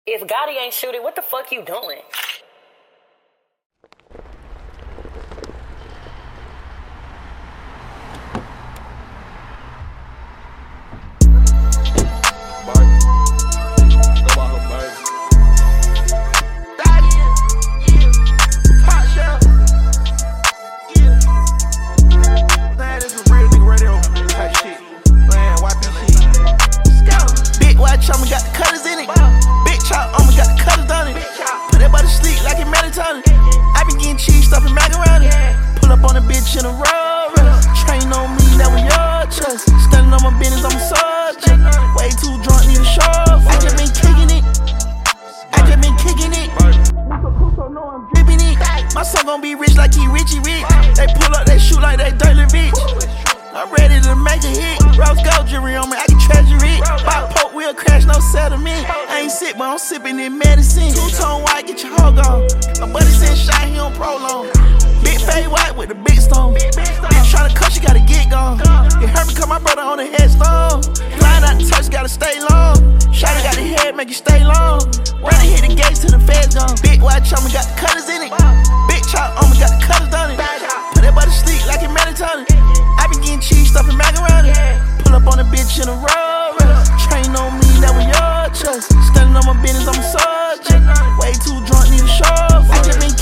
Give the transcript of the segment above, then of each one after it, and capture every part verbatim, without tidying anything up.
If Gotti ain't shooting, what the fuck you doing? I been getting cheese, stuffing macaroni. Pull up on a bitch in a row. Train on me, that was your trust. Standing on my business, I'm a subject. Way too drunk, need a show. I just been kicking it. I just been kicking it. No, I'm dripping it. My son gon' be rich like he Richie Rich. They pull up, they shoot like they Dirty Rich. I'm ready to make a hit. Rose gold jewelry on me, I can treasure it. Pop poke, wheel crash, no settlement. I ain't sick, but I'm sipping in medicine. Two-tone white, get your hoe gone. My buddy said shot, he on prolong. Big fade white with the big stone. Bitch tryna cut, she gotta get gone. It hurt me, cut my brother on the headstone. Flying out the touch, gotta stay long. Shotty got the head, make it stay long. When I hit the gates till the feds gone. Big white chopper got the cutters in it. Big chop on me, got the cutters done it. Put that butter sleep like it melatonin. I been getting cheese, stuffing macaroni. Pull up on a bitch in a row. Train on me, that was your trust. Standing on my business, I'm a subject. Way too drunk, need a show. I just been,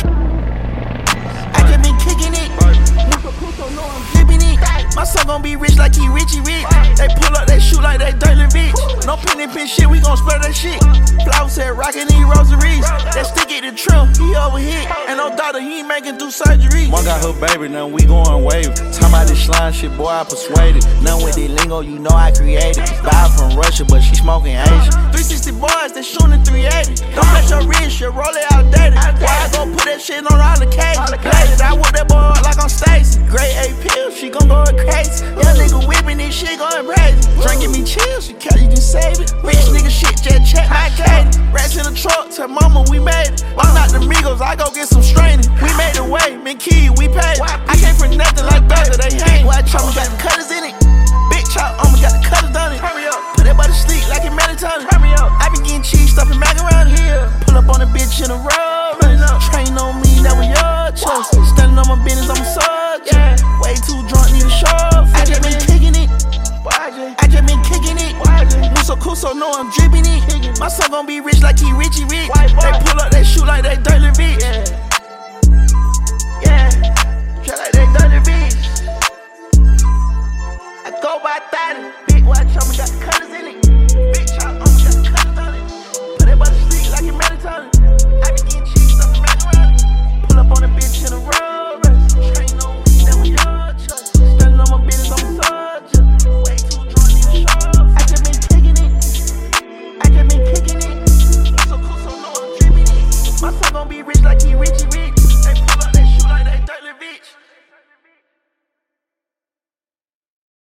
I just been kicking it. No, I'm dripping it. My son gon' be rich like he Richie Rich. They pull up, they shoot like they Dirty Rich. No penny pin shit, we gon' split that shit. Flowers said rockin' these rosaries. That stick at the trim, he overhit. And no daughter, he ain't making do surgery. One got her baby, now we going wave. Talking about this slime shit, boy, I persuaded. Now with the lingo, you know I created. Buy from Russia, but she smoking Asian. three sixty boys, they shooting three eighty. Don't flex your wrist, shit, roll it outdated. Why I gon' put that shit on all the cake? I whip that boy up like I'm Stacy. Grade A pills, she gon' go crazy. Young nigga whipping this shit going crazy. Drinking me chill, she care you can save it. Rich nigga shit, just check my caddy. Rats in the truck, tell mama we made it. I'm not the Migos, I go get some straining. We made the way, man key, we paid. I came for nothing like burger, they hate. White chopper got the cutters in it. Big chop on me, got the cutters done it. Hurry up, put that butter sleep like it melatonin. Hurry up, I been getting cheese, stuffing macaroni. Pull up on a bitch in a row. Train on me, that was your choice. Standing on my business, I'm a subject. Way too drunk, need a show. I just been kicking it. I just been kicking it. Muso Kuso, no, I'm dripping it. My son gon' be rich like he Richie Rich. They pull up, they shoot like they Dirty Rich. Yeah, try like they Dirty Rich. I go by thirty. Big white chopper got the cutters in it. Big chop on me, got the cutters on it. Put that butter sleep like it melatonin. I been getting cheese, stuffing macaroni. Pull up on a bitch in a row.